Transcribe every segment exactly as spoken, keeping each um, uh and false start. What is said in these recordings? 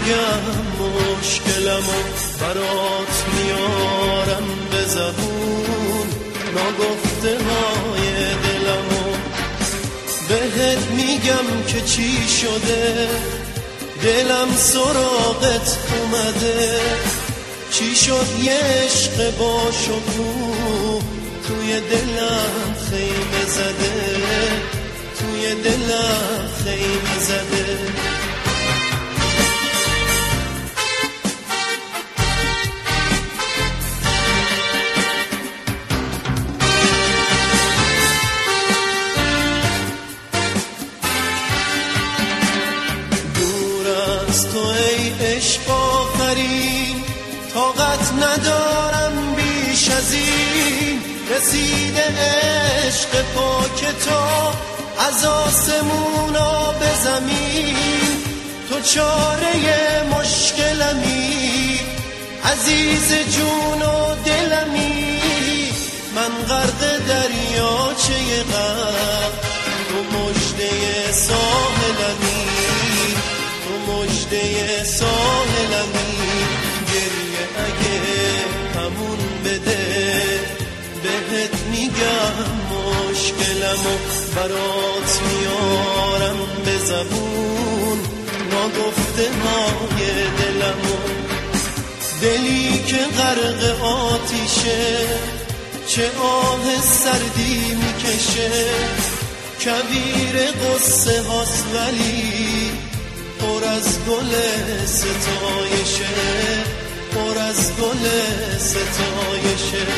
میگم مشکلمو برات میارم به زبون، ناگفته های دلمو بهت میگم که چی شده، دلم سراغت اومده. چی شد یه عشق با شکوه توی دلم خیمه زده، توی دلم خیمه زده. دور از تو ای عشق آفرین، طاقت ندارم بیش از این. رسیده عشق پاک تو از آسمونا به زمین، تو چاره مشکلمی، عزیز جون و دلمی. من غرق دریاچه غم، تو مژده ساحلمی، تو مژده ساحلمی. گریه اگه همون بده، بهت میگم مشکلمو برات میارم به زبون، ناگفته های دلمو. دلی که غرق آتیشه، چه آه سردی میکشه. کویر قصه هاست ولی پر از گل ستایشه، پر از گل ستایشه.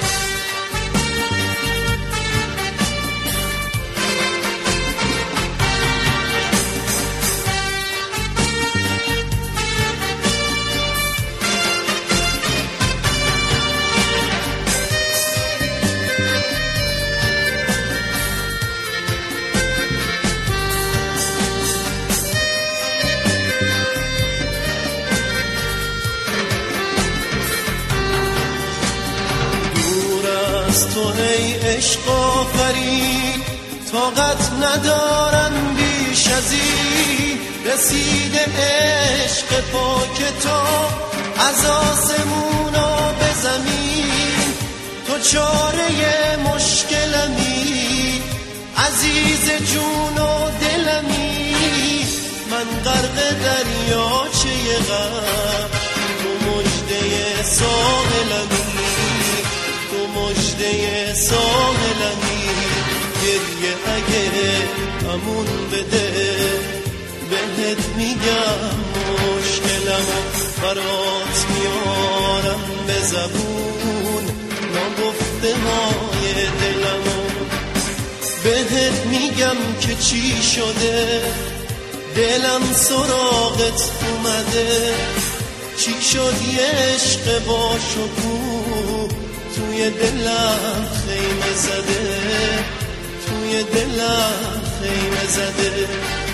تو ای عشق آفرین، طاقت ندارم بیش از این. رسیده عشق پاک تو از آسمونا به زمین، تو چاره مشکلمی، عزیز جون و دلمی. من غرق دریاچه غم، تو مژده ساحلمی، تو مژده ساحلمی. گریه اگه همون بده، بهت میگم مشکلمو برات میارم به زبون، ناگفته های دلمو. بهت میگم که چی شده، دلم سراغت اومده. چی شد یه عشق با شکوه توی دلم خیمه زده، توی دلم خیمه زده.